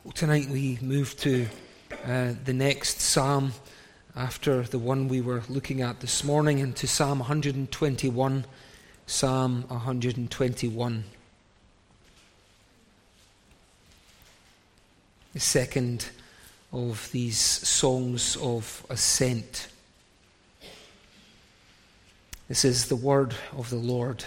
Tonight we move to the next psalm after the one we were looking at this morning, into Psalm 121. Psalm 121. The second of these songs of ascent. This is the word of the Lord.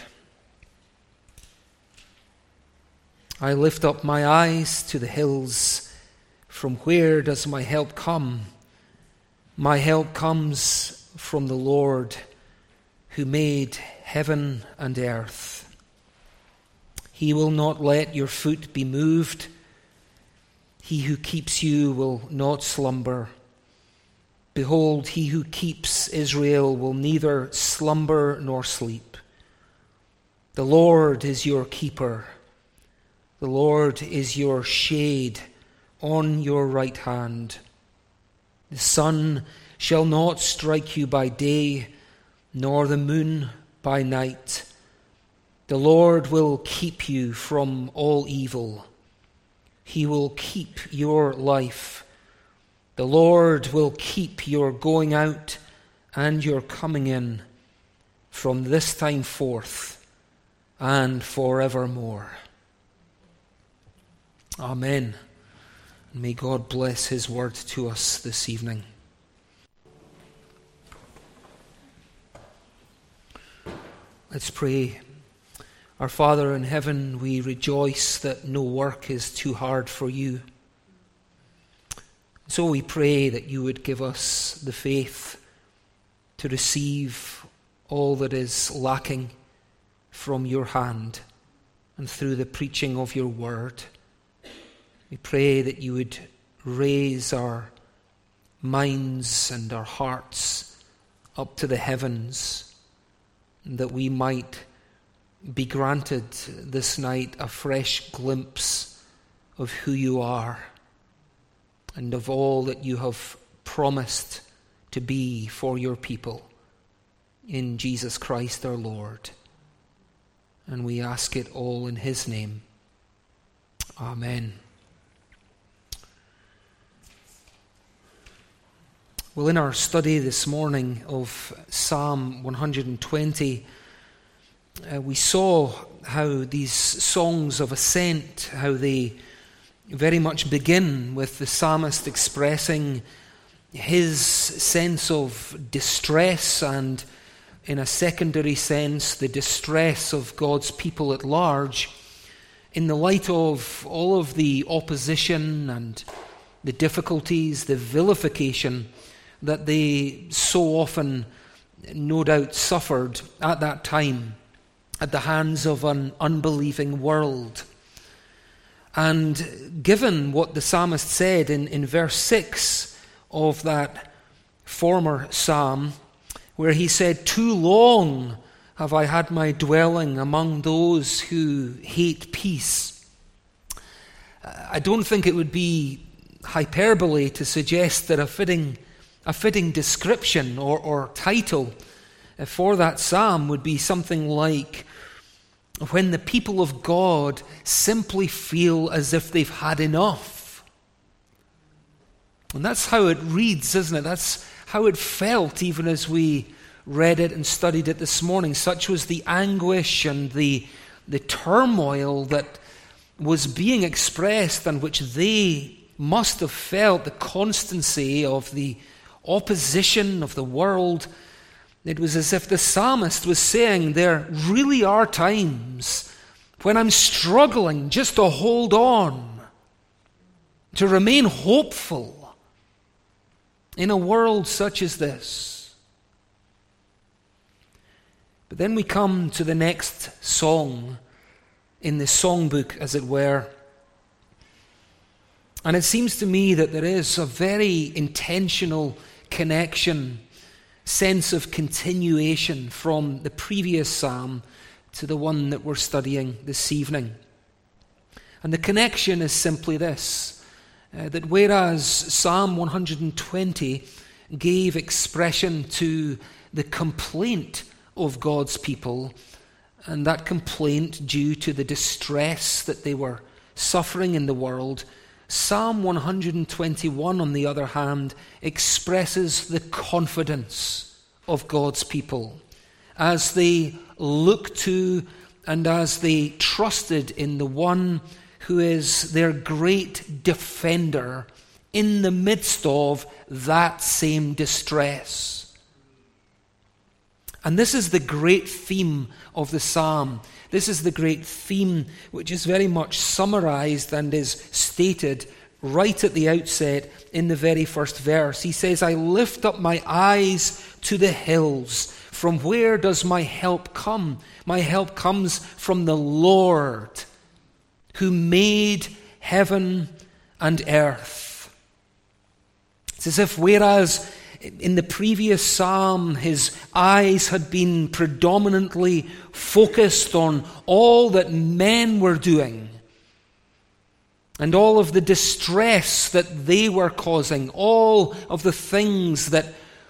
I lift up my eyes to the hills. From where does my help come? My help comes from the Lord, who made heaven and earth. He will not let your foot be moved. He who keeps you will not slumber. Behold, he who keeps Israel will neither slumber nor sleep. The Lord is your keeper. The Lord is your shade on your right hand. The sun shall not strike you by day, nor the moon by night. The Lord will keep you from all evil. He will keep your life. The Lord will keep your going out and your coming in from this time forth and forevermore. Amen. May God bless his word to us this evening. Let's pray. Our Father in heaven, we rejoice that no work is too hard for you. So we pray that you would give us the faith to receive all that is lacking from your hand and through the preaching of your word. We pray that you would raise our minds and our hearts up to the heavens, and that we might be granted this night a fresh glimpse of who you are and of all that you have promised to be for your people in Jesus Christ our Lord. And we ask it all in his name. Amen. Well, in our study this morning of Psalm 120, we saw how these songs of ascent, how they very much begin with the psalmist expressing his sense of distress and, in a secondary sense, the distress of God's people at large in the light of all of the opposition and the difficulties, the vilification that they so often, no doubt, suffered at that time at the hands of an unbelieving world. And given what the psalmist said in verse 6 of that former psalm, where he said, "Too long have I had my dwelling among those who hate peace," I don't think it would be hyperbole to suggest that a fitting description or title for that psalm would be something like, "When the people of God simply feel as if they've had enough." And that's how it reads, isn't it? That's how it felt even as we read it and studied it this morning. Such was the anguish and the turmoil that was being expressed, and which they must have felt, the constancy of the opposition of the world. It was as if the psalmist was saying, there really are times when I'm struggling just to hold on, to remain hopeful in a world such as this. But then we come to the next song in the songbook, as it were. And it seems to me that there is a very intentional connection, sense of continuation from the previous psalm to the one that we're studying this evening. And the connection is simply this, that whereas Psalm 120 gave expression to the complaint of God's people, and that complaint due to the distress that they were suffering in the world, Psalm 121, on the other hand, expresses the confidence of God's people as they look to and as they trusted in the one who is their great defender in the midst of that same distress. And this is the great theme of the psalm. This is the great theme which is very much summarized and is stated right at the outset in the very first verse. He says, I lift up my eyes to the hills. From where does my help come? My help comes from the Lord, who made heaven and earth. It's as if whereas in the previous psalm his eyes had been predominantly focused on all that men were doing and all of the distress that they were causing, all of the things that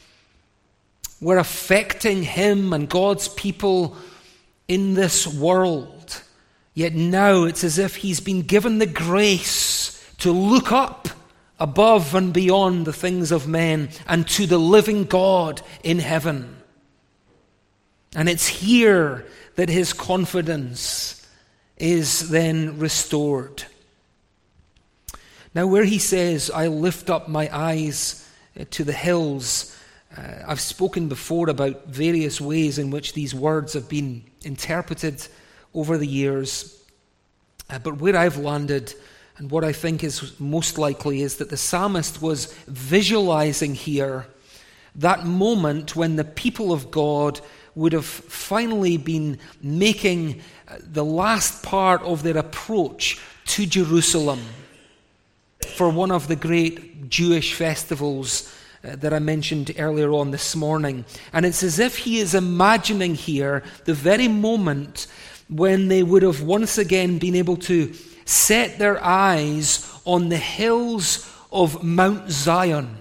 were affecting him and God's people in this world. Yet now it's as if he's been given the grace to look up above and beyond the things of men and to the living God in heaven. And it's here that his confidence is then restored. Now, where he says, I lift up my eyes to the hills, I've spoken before about various ways in which these words have been interpreted over the years. But where I've landed, and what I think is most likely, is that the psalmist was visualizing here that moment when the people of God would have finally been making the last part of their approach to Jerusalem for one of the great Jewish festivals that I mentioned earlier on this morning. And it's as if he is imagining here the very moment when they would have once again been able to set their eyes on the hills of Mount Zion,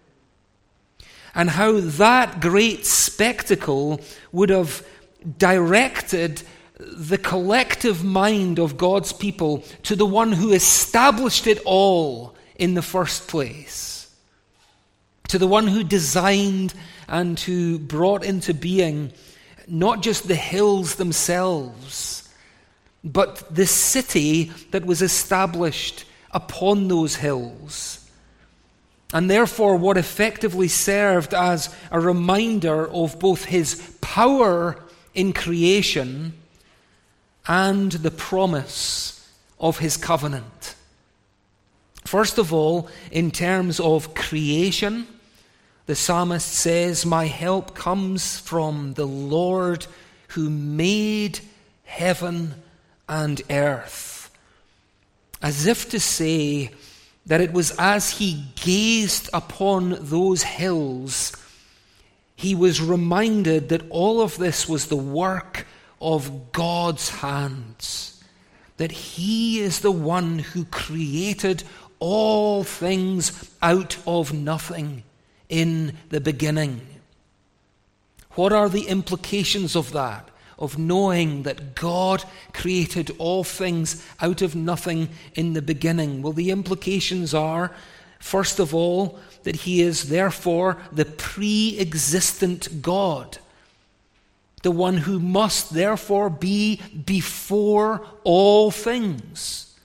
and how that great spectacle would have directed the collective mind of God's people to the one who established it all in the first place, to the one who designed and who brought into being not just the hills themselves, but the city that was established upon those hills. And therefore what effectively served as a reminder of both his power in creation and the promise of his covenant. First of all, in terms of creation, the psalmist says, my help comes from the Lord who made heaven and earth. As if to say that it was as he gazed upon those hills, he was reminded that all of this was the work of God's hands, that he is the one who created all things out of nothing in the beginning. What are the implications of that? Of knowing that God created all things out of nothing in the beginning? Well, the implications are, first of all, that he is therefore the pre-existent God, the one who must therefore be before all things.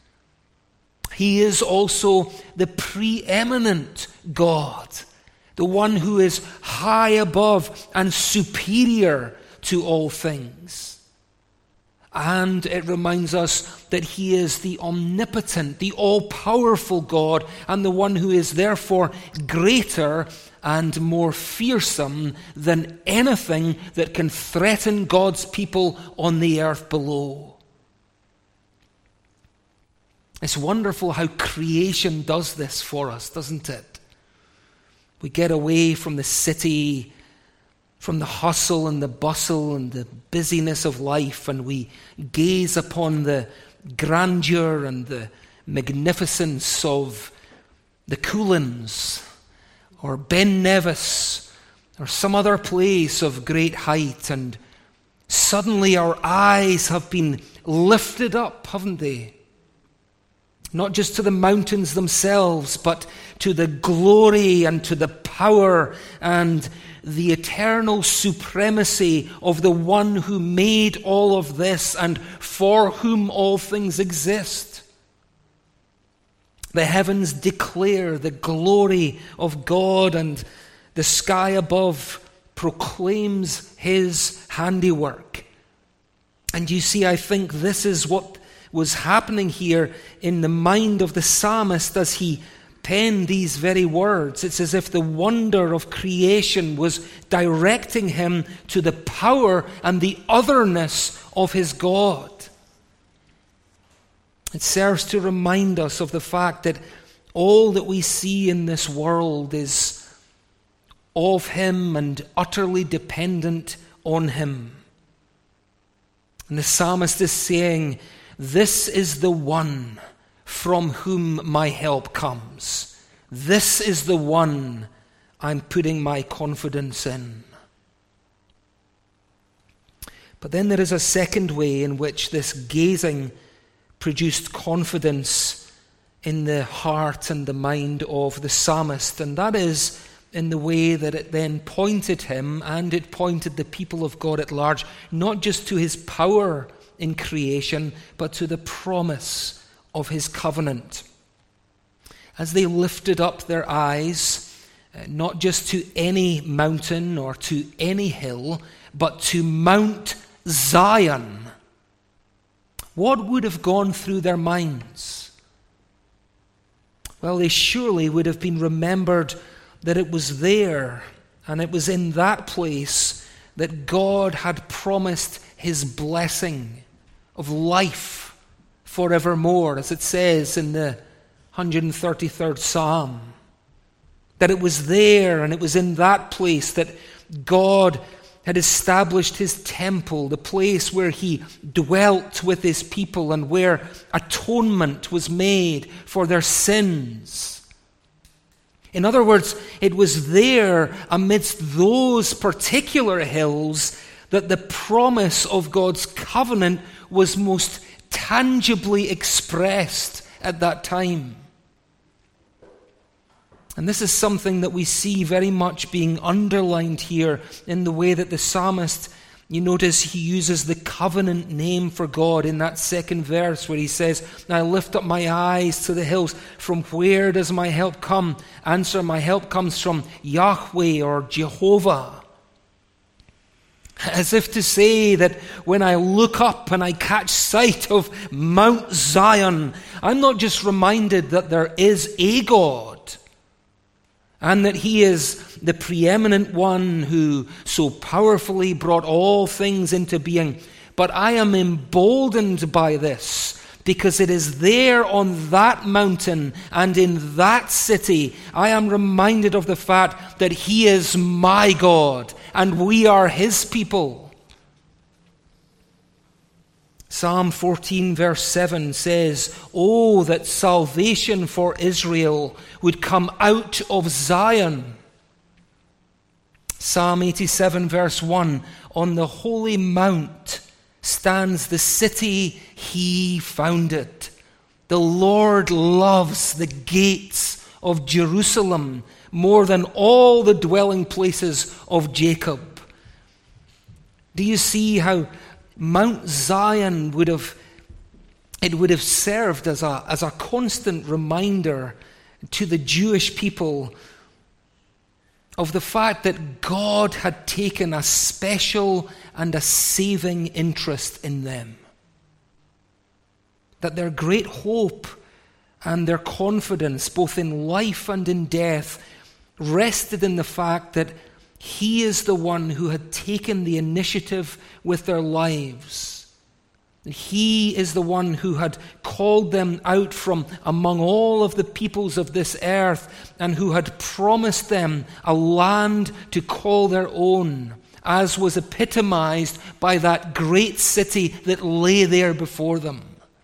He is also the preeminent God, the one who is high above and superior to all things. And it reminds us that he is the omnipotent, the all-powerful God, and the one who is therefore greater and more fearsome than anything that can threaten God's people on the earth below. It's wonderful how creation does this for us, doesn't it? We get away from the city, from the hustle and the bustle and the busyness of life, and we gaze upon the grandeur and the magnificence of the Cuillins or Ben Nevis or some other place of great height, and suddenly our eyes have been lifted up, haven't they? Not just to the mountains themselves, but to the glory and to the power and the eternal supremacy of the one who made all of this and for whom all things exist. The heavens declare the glory of God, and the sky above proclaims his handiwork. And you see, I think this is what was happening here in the mind of the psalmist as he penned these very words. It's as if the wonder of creation was directing him to the power and the otherness of his God. It serves to remind us of the fact that all that we see in this world is of him and utterly dependent on him. And the psalmist is saying, this is the one from whom my help comes. This is the one I'm putting my confidence in. But then there is a second way in which this gazing produced confidence in the heart and the mind of the psalmist, and that is in the way that it then pointed him and it pointed the people of God at large, not just to his power in creation, but to the promise of his covenant. As they lifted up their eyes, not just to any mountain or to any hill, but to Mount Zion, what would have gone through their minds? Well, they surely would have been remembered that it was there and it was in that place that God had promised his blessing of life forevermore, as it says in the 133rd Psalm. That it was there and it was in that place that God had established his temple, the place where he dwelt with his people and where atonement was made for their sins. In other words, it was there amidst those particular hills that the promise of God's covenant was most tangibly expressed at that time. And this is something that we see very much being underlined here in the way that the psalmist, you notice he uses the covenant name for God in that second verse where he says, I lift up my eyes to the hills. From where does my help come? Answer, my help comes from Yahweh or Jehovah. As if to say that when I look up and I catch sight of Mount Zion, I'm not just reminded that there is a God and that he is the preeminent one who so powerfully brought all things into being, but I am emboldened by this because it is there on that mountain and in that city I am reminded of the fact that he is my God and we are his people. Psalm 14 verse 7 says, "Oh, that salvation for Israel would come out of Zion." Psalm 87 verse 1, "On the holy mount stands the city he founded. The Lord loves the gates of Jerusalem more than all the dwelling places of Jacob." Do you see how Mount Zion would have served as a constant reminder to the Jewish people of the fact that God had taken a special and a saving interest in them. That their great hope and their confidence, both in life and in death, rested in the fact that he is the one who had taken the initiative with their lives. He is the one who had called them out from among all of the peoples of this earth and who had promised them a land to call their own, as was epitomized by that great city that lay there before them.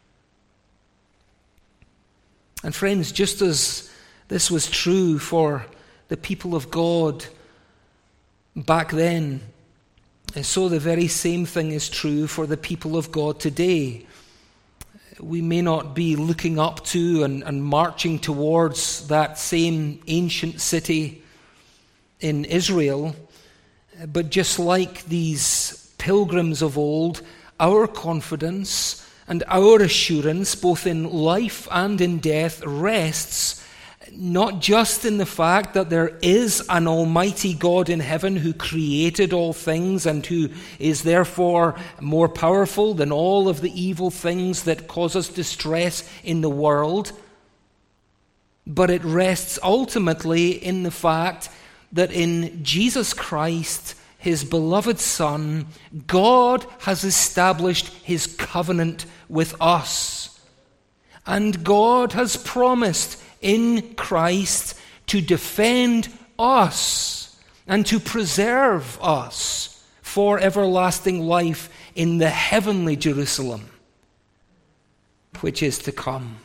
And friends, just as this was true for the people of God back then, and so the very same thing is true for the people of God today. We may not be looking up to and marching towards that same ancient city in Israel, but just like these pilgrims of old, our confidence and our assurance, both in life and in death, rests not just in the fact that there is an almighty God in heaven who created all things and who is therefore more powerful than all of the evil things that cause us distress in the world, but it rests ultimately in the fact that in Jesus Christ, his beloved Son, God has established his covenant with us. And God has promised in Christ to defend us and to preserve us for everlasting life in the heavenly Jerusalem, which is to come.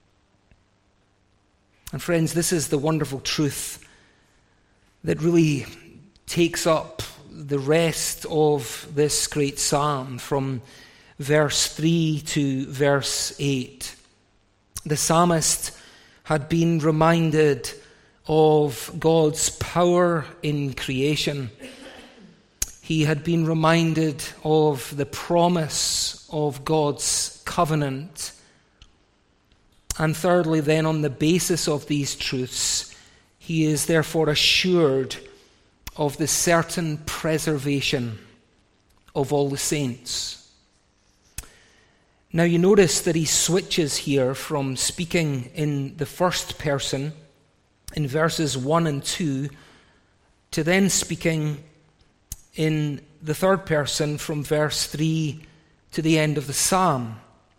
And friends, this is the wonderful truth that really takes up the rest of this great psalm from verse 3 to verse 8. The psalmist had been reminded of God's power in creation. He had been reminded of the promise of God's covenant. And thirdly, then, on the basis of these truths, he is therefore assured of the certain preservation of all the saints. Now you notice that he switches here from speaking in the first person in verses 1 and 2 to then speaking in the third person from verse 3 to the end of the psalm.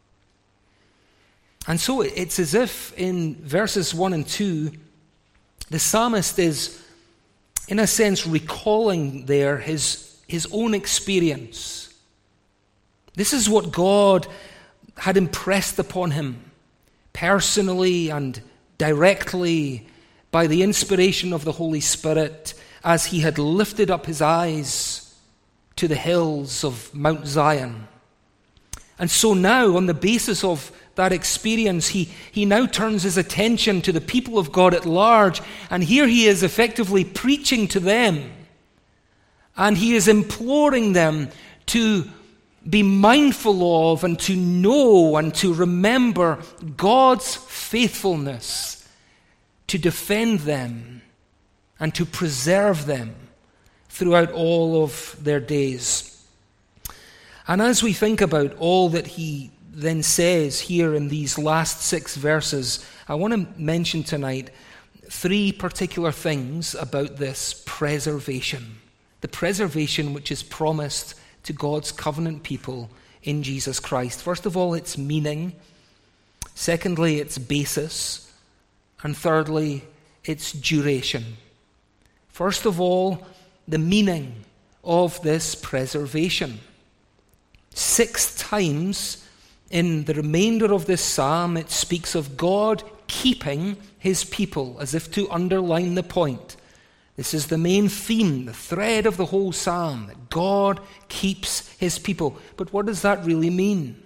And so it's as if in verses 1 and 2, the psalmist is, in a sense, recalling there his own experience. This is what God had impressed upon him personally and directly by the inspiration of the Holy Spirit as he had lifted up his eyes to the hills of Mount Zion. And so now, on the basis of that experience, he now turns his attention to the people of God at large, and here he is effectively preaching to them, and he is imploring them to be mindful of and to know and to remember God's faithfulness to defend them and to preserve them throughout all of their days. And as we think about all that he then says here in these last 6 verses, I want to mention tonight 3 particular things about this preservation. The preservation which is promised to God's covenant people in Jesus Christ. First of all, its meaning. Secondly, its basis. And thirdly, its duration. First of all, the meaning of this preservation. 6 times in the remainder of this psalm, it speaks of God keeping his people, as if to underline the point. This is the main theme, the thread of the whole psalm, that God keeps his people. But what does that really mean?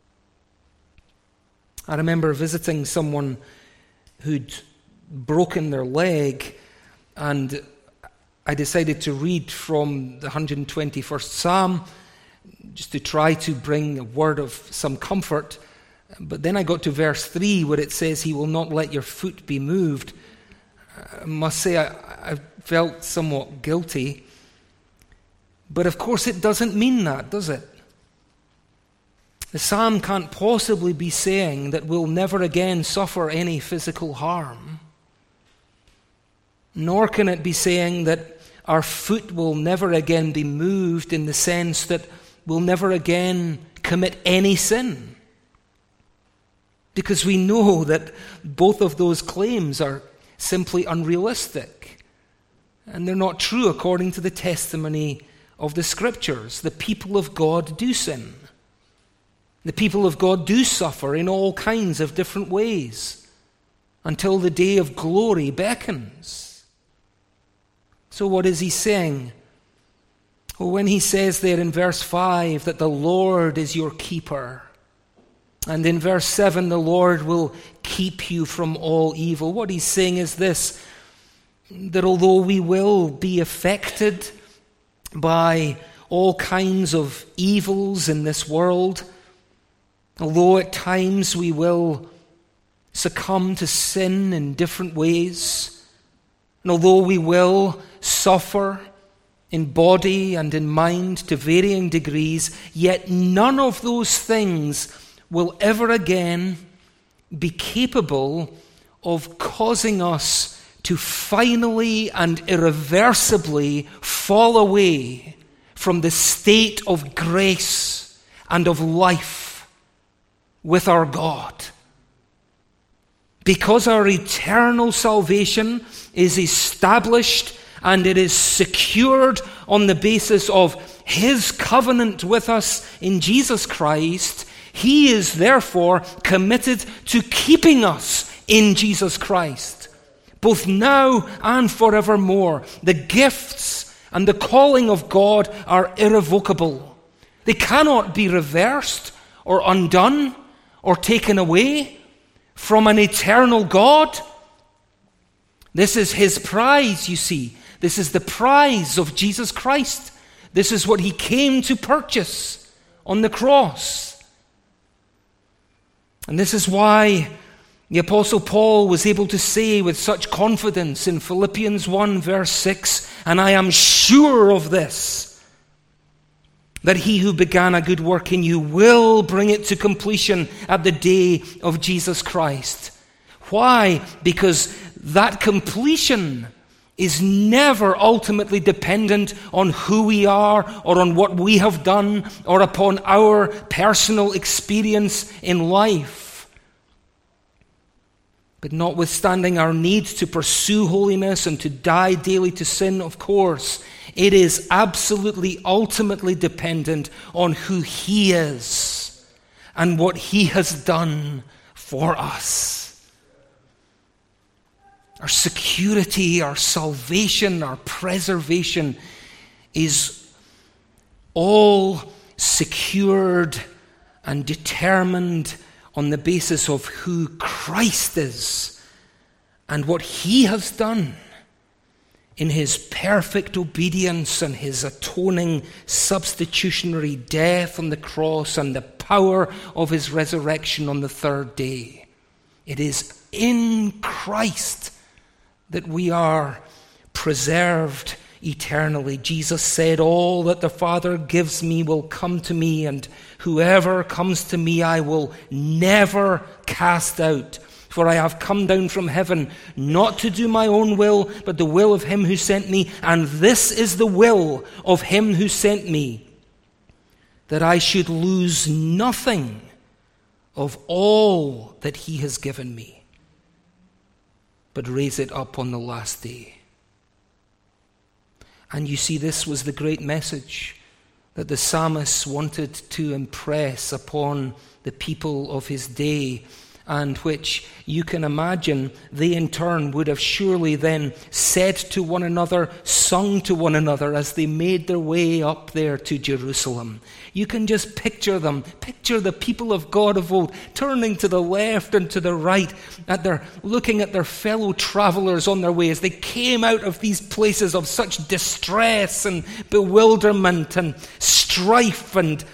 I remember visiting someone who'd broken their leg, and I decided to read from the 121st Psalm just to try to bring a word of some comfort. But then I got to verse 3 where it says, "He will not let your foot be moved." I must say I felt somewhat guilty. But of course it doesn't mean that, does it? The psalm can't possibly be saying that we'll never again suffer any physical harm. Nor can it be saying that our foot will never again be moved in the sense that we'll never again commit any sin. Because we know that both of those claims are simply unrealistic. And they're not true according to the testimony of the Scriptures. The people of God do sin. The people of God do suffer in all kinds of different ways until the day of glory beckons. So what is he saying? Well, when he says there in verse 5 that the Lord is your keeper, And in verse 7, the Lord will keep you from all evil. What he's saying is this, that although we will be affected by all kinds of evils in this world, although at times we will succumb to sin in different ways, and although we will suffer in body and in mind to varying degrees, yet none of those things will ever again be capable of causing us to finally and irreversibly fall away from the state of grace and of life with our God. Because our eternal salvation is established and it is secured on the basis of His covenant with us in Jesus Christ, He is therefore committed to keeping us in Jesus Christ, both now and forevermore. The gifts and the calling of God are irrevocable. They cannot be reversed or undone or taken away from an eternal God. This is His prize, you see. This is the prize of Jesus Christ. This is what He came to purchase on the cross. And this is why the Apostle Paul was able to say with such confidence in Philippians 1 verse 6, "And I am sure of this, that He who began a good work in you will bring it to completion at the day of Jesus Christ." Why? Because that completion is never ultimately dependent on who we are or on what we have done or upon our personal experience in life. But notwithstanding our need to pursue holiness and to die daily to sin, of course, it is absolutely ultimately dependent on who He is and what He has done for us. Our security, our salvation, our preservation is all secured and determined on the basis of who Christ is and what He has done in His perfect obedience and His atoning substitutionary death on the cross and the power of His resurrection on the third day. It is in Christ that we are preserved eternally. Jesus said, "All that the Father gives me will come to me, and whoever comes to me I will never cast out. For I have come down from heaven, not to do my own will, but the will of Him who sent me. And this is the will of Him who sent me, that I should lose nothing of all that He has given me, but raise it up on the last day." And you see, this was the great message that the psalmist wanted to impress upon the people of his day, and which you can imagine they in turn would have surely then said to one another, sung to one another as they made their way up there to Jerusalem. You can just picture them, picture the people of God of old turning to the left and to the right, looking at their fellow travelers on their way as they came out of these places of such distress and bewilderment and strife and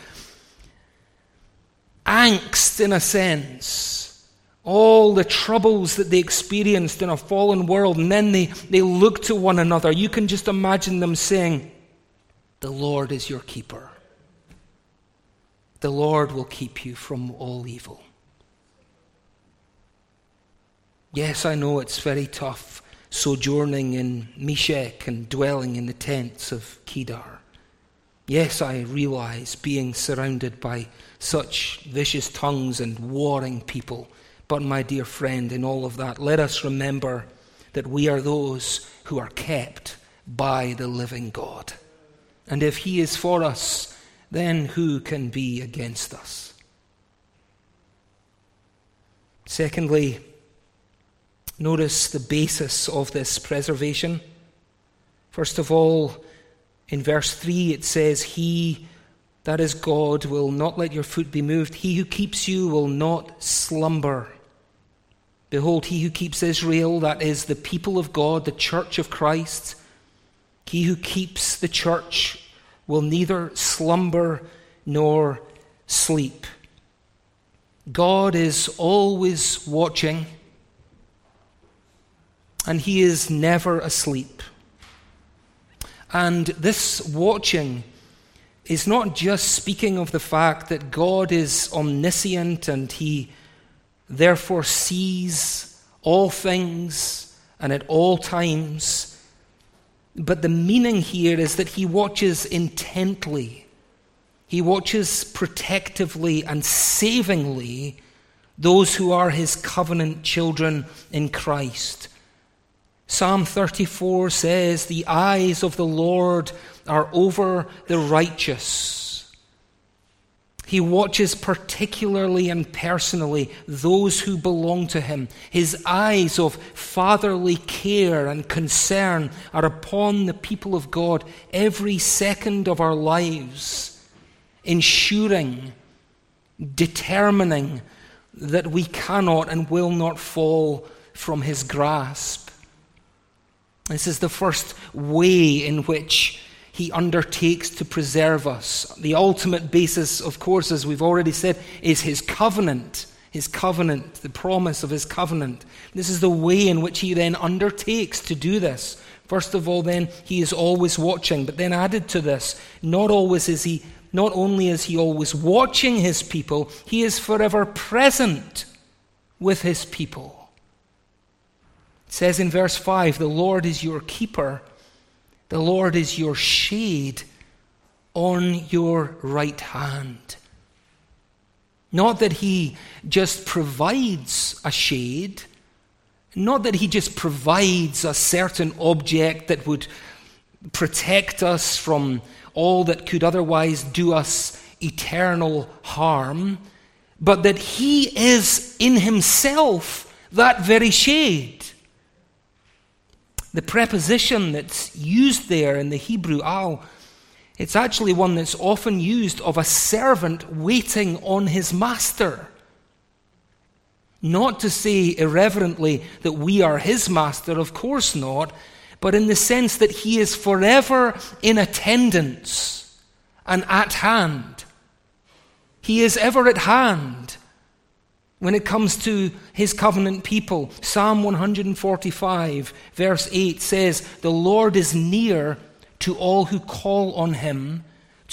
angst, in a sense. All the troubles that they experienced in a fallen world, and then they look to one another. You can just imagine them saying, "The Lord is your keeper. The Lord will keep you from all evil." Yes, I know it's very tough sojourning in Meshech and dwelling in the tents of Kedar. Yes, I realize being surrounded by such vicious tongues and warring people. But my dear friend, in all of that, let us remember that we are those who are kept by the living God. And if He is for us, then who can be against us? Secondly, notice the basis of this preservation. First of all, in verse 3 it says, "He that is God, will not let your foot be moved. He who keeps you will not slumber. Behold, he who keeps Israel, that is the people of God, the church of Christ, he who keeps the church will neither slumber nor sleep. God is always watching, and he is never asleep. And this watching is not just speaking of the fact that God is omniscient and he therefore sees all things and at all times, but the meaning here is that he watches intently. He watches protectively and savingly those who are his covenant children in Christ. Psalm 34 says, "The eyes of the Lord are over the righteous." He watches particularly and personally those who belong to him. His eyes of fatherly care and concern are upon the people of God every second of our lives, ensuring, determining that we cannot and will not fall from his grasp. This is the first way in which he undertakes to preserve us. The ultimate basis, of course, as we've already said, is his covenant, the promise of his covenant. This is the way in which he then undertakes to do this. First of all, then, he is always watching, but then added to this, not only is he always watching his people, he is forever present with his people. It says in verse 5, "The Lord is your keeper, the Lord is your shade on your right hand." Not that he just provides a shade, not that he just provides a certain object that would protect us from all that could otherwise do us eternal harm, but that he is in himself that very shade. The preposition that's used there in the Hebrew, al, it's actually one that's often used of a servant waiting on his master. Not to say irreverently that we are his master, of course not, but in the sense that he is forever in attendance and at hand. He is ever at hand when it comes to his covenant people. Psalm 145, verse 8 says, "The Lord is near to all who call on him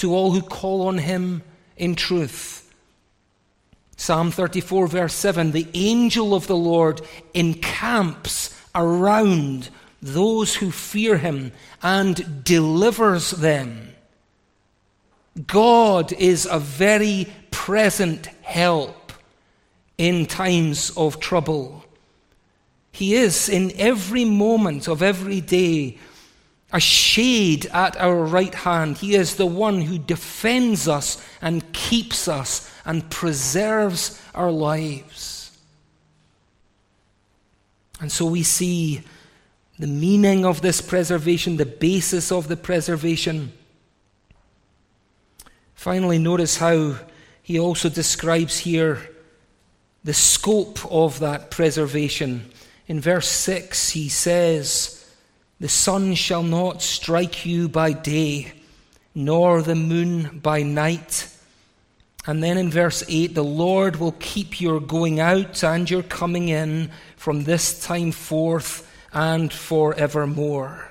in truth." Psalm 34, verse 7, "The angel of the Lord encamps around those who fear him and delivers them." God is a very present help in times of trouble. He is in every moment of every day a shade at our right hand. He is the one who defends us and keeps us and preserves our lives. And so we see the meaning of this preservation, the basis of the preservation. Finally, notice how he also describes here the scope of that preservation. In verse 6, he says, "The sun shall not strike you by day, nor the moon by night." And then in verse 8, "The Lord will keep your going out and your coming in from this time forth and forevermore."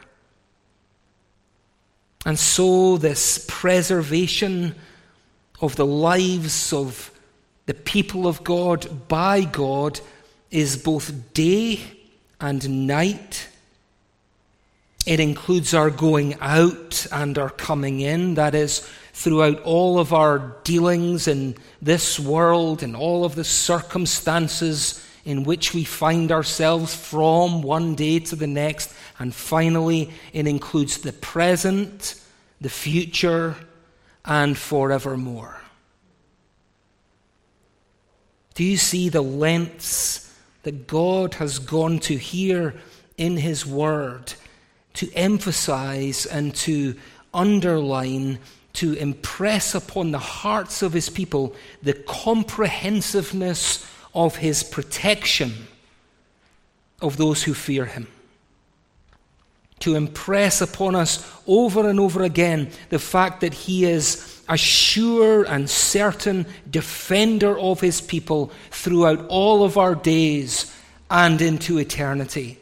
And so this preservation of the lives of the people of God by God is both day and night. It includes our going out and our coming in. That is, throughout all of our dealings in this world and all of the circumstances in which we find ourselves from one day to the next. And finally, it includes the present, the future, and forevermore. Do you see the lengths that God has gone to here in his word to emphasize and to underline, to impress upon the hearts of his people the comprehensiveness of his protection of those who fear him. To impress upon us over and over again the fact that he is a sure and certain defender of his people throughout all of our days and into eternity.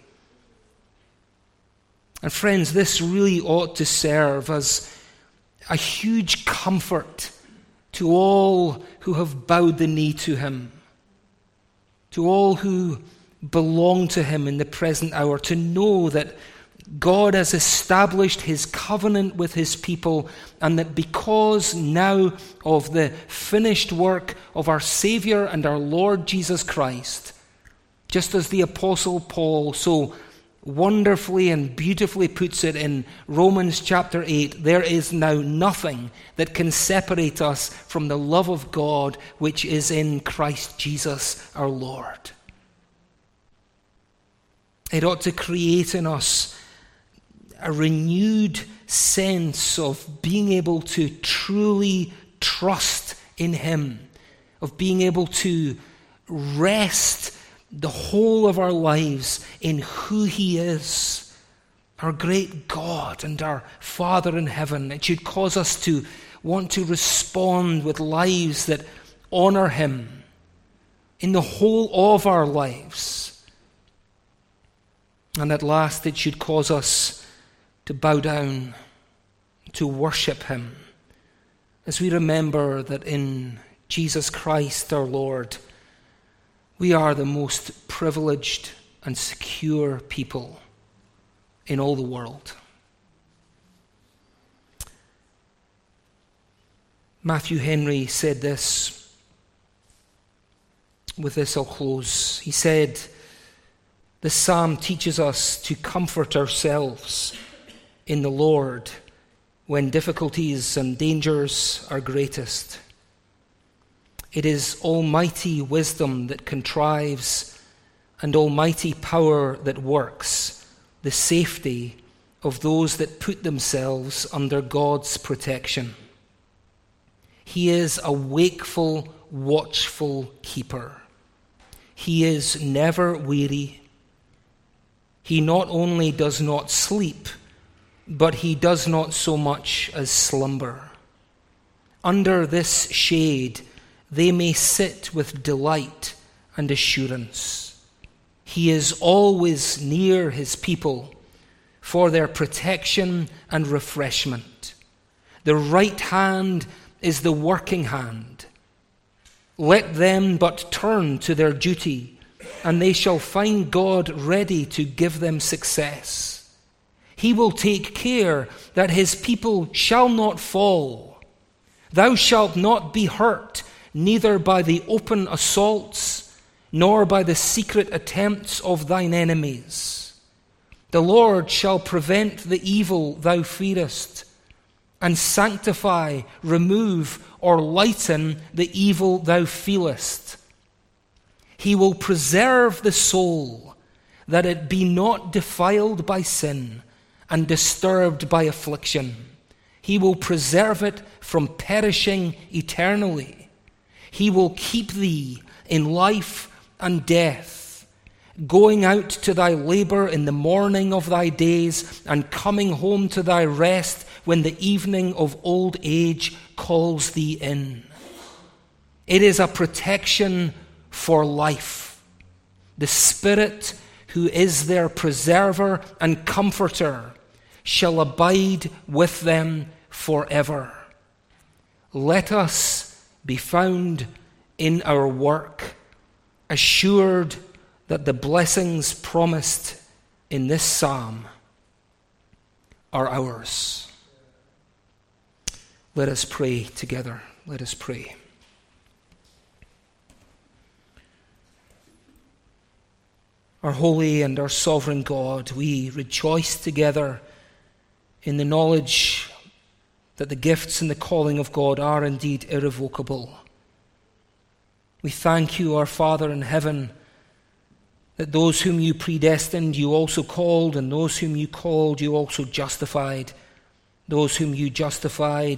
And friends, this really ought to serve as a huge comfort to all who have bowed the knee to him, to all who belong to him in the present hour, to know that God has established his covenant with his people, and that because now of the finished work of our Savior and our Lord Jesus Christ, just as the Apostle Paul so wonderfully and beautifully puts it in Romans chapter 8, there is now nothing that can separate us from the love of God which is in Christ Jesus our Lord. It ought to create in us a renewed sense of being able to truly trust in him, of being able to rest the whole of our lives in who he is, our great God and our Father in heaven. It should cause us to want to respond with lives that honor him in the whole of our lives. And at last, it should cause us to bow down, to worship him, as we remember that in Jesus Christ our Lord, we are the most privileged and secure people in all the world. Matthew Henry said this. With this I'll close. He said, "The psalm teaches us to comfort ourselves in the Lord when difficulties and dangers are greatest. It is almighty wisdom that contrives and almighty power that works the safety of those that put themselves under God's protection. He is a wakeful, watchful keeper. He is never weary. He not only does not sleep, but he does not so much as slumber. Under this shade they may sit with delight and assurance. He is always near his people for their protection and refreshment. The right hand is the working hand. Let them but turn to their duty, and they shall find God ready to give them success. He will take care that his people shall not fall. Thou shalt not be hurt, neither by the open assaults, nor by the secret attempts of thine enemies. The Lord shall prevent the evil thou fearest, and sanctify, remove, or lighten the evil thou feelest. He will preserve the soul, that it be not defiled by sin, and disturbed by affliction. He will preserve it from perishing eternally. He will keep thee in life and death, going out to thy labor in the morning of thy days, and coming home to thy rest when the evening of old age calls thee in. It is a protection for life. The Spirit, who is their preserver and comforter, shall abide with them forever. Let us be found in our work, assured that the blessings promised in this psalm are ours. Let us pray together. Let us pray. Our holy and our sovereign God, we rejoice together in the knowledge that the gifts and the calling of God are indeed irrevocable. We thank you, our Father in heaven, that those whom you predestined, you also called, and those whom you called, you also justified. Those whom you justified,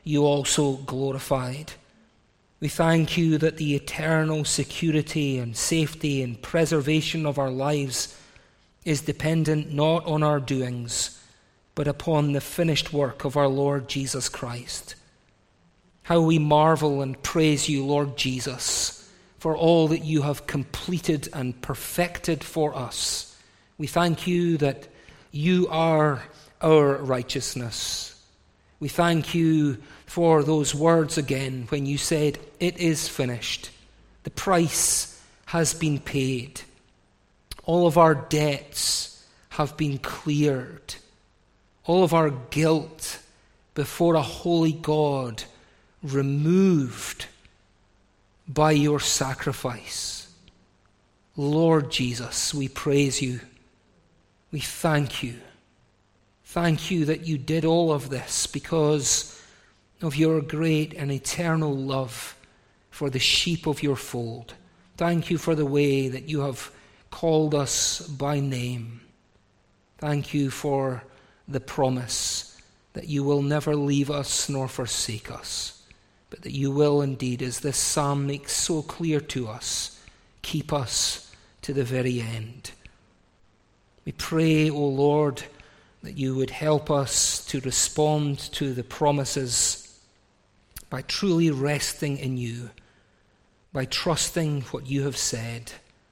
you also glorified. We thank you that the eternal security and safety and preservation of our lives is dependent not on our doings, but upon the finished work of our Lord Jesus Christ. How we marvel and praise you, Lord Jesus, for all that you have completed and perfected for us. We thank you that you are our righteousness. We thank you for those words again when you said, "It is finished." The price has been paid. All of our debts have been cleared. All of our guilt before a holy God removed by your sacrifice. Lord Jesus, we praise you. We thank you. Thank you that you did all of this because of your great and eternal love for the sheep of your fold. Thank you for the way that you have called us by name. Thank you for the promise that you will never leave us nor forsake us, but that you will indeed, as this psalm makes so clear to us, keep us to the very end. We pray, O Lord, that you would help us to respond to the promises by truly resting in you, by trusting what you have said.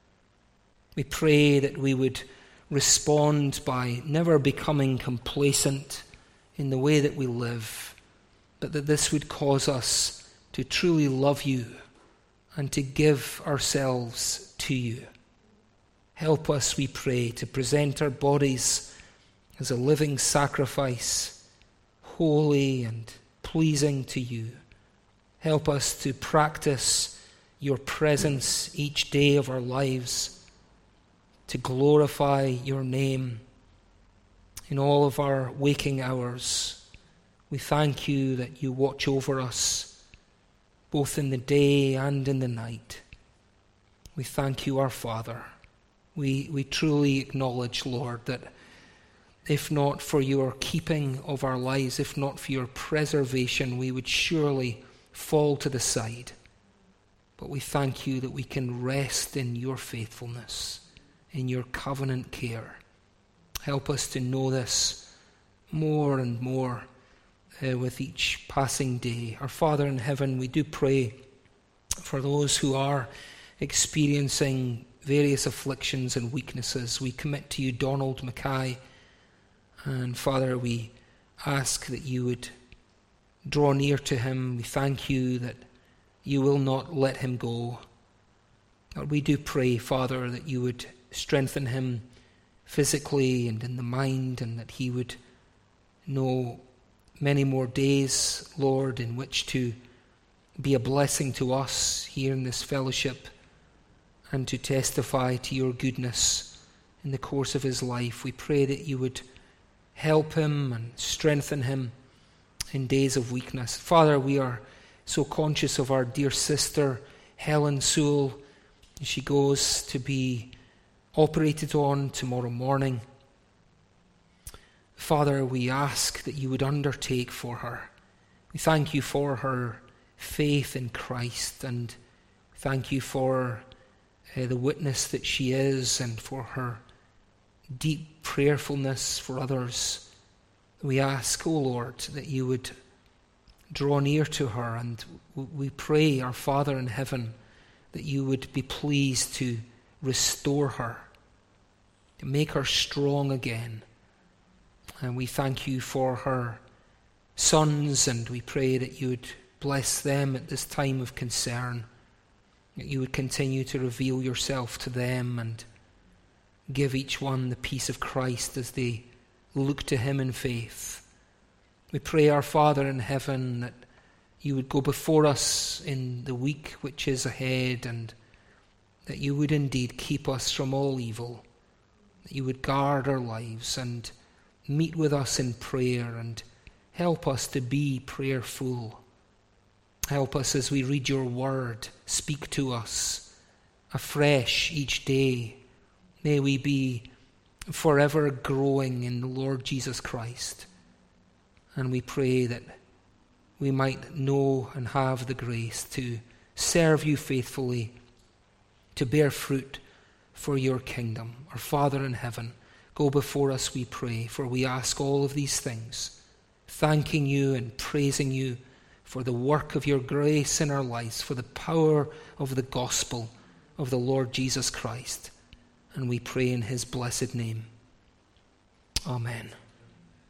We pray that we would respond by never becoming complacent in the way that we live, but that this would cause us to truly love you and to give ourselves to you. Help us, we pray, to present our bodies as a living sacrifice, holy and pleasing to you. Help us to practice your presence each day of our lives, to glorify your name in all of our waking hours. We thank you that you watch over us, both in the day and in the night. We thank you, our Father. We truly acknowledge, Lord, that if not for your keeping of our lives, if not for your preservation, we would surely fall to the side. But we thank you that we can rest in your faithfulness, in your covenant care. Help us to know this more and more with each passing day. Our Father in heaven, we do pray for those who are experiencing various afflictions and weaknesses. We commit to you Donald Mackay, and Father, we ask that you would draw near to him. We thank you that you will not let him go. Lord, we do pray, Father, that you would strengthen him physically and in the mind, and that he would know many more days, Lord, in which to be a blessing to us here in this fellowship and to testify to your goodness in the course of his life. We pray that you would help him and strengthen him in days of weakness. Father, we are so conscious of our dear sister, Helen Sewell. She goes to be operated on tomorrow morning. Father, we ask that you would undertake for her. We thank you for her faith in Christ, and thank you for the witness that she is, and for her deep prayerfulness for others. We ask, O Lord, that you would draw near to her, and we pray, our Father in heaven, that you would be pleased to restore her, to make her strong again. And we thank you for her sons, and we pray that you would bless them at this time of concern, that you would continue to reveal yourself to them and give each one the peace of Christ as they look to him in faith. We pray, our Father in heaven, that you would go before us in the week which is ahead, and that you would indeed keep us from all evil, that you would guard our lives and meet with us in prayer and help us to be prayerful. Help us as we read your word. Speak to us afresh each day. May we be forever growing in the Lord Jesus Christ. And we pray that we might know and have the grace to serve you faithfully, to bear fruit for your kingdom. Our Father in heaven, go before us, we pray, for we ask all of these things, thanking you and praising you for the work of your grace in our lives, for the power of the gospel of the Lord Jesus Christ. And we pray in his blessed name. Amen.